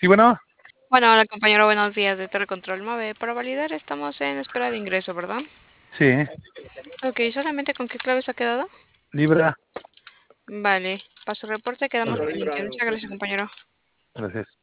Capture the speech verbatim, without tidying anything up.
Sí, bueno, Bueno, hola compañero, buenos días de Telecontrol Mave. Para validar estamos en espera de ingreso, ¿verdad? sí, Ok, solamente con qué claves ha quedado. Libra. Vale, para su reporte quedamos pendientes. Muchas gracias compañero. Gracias.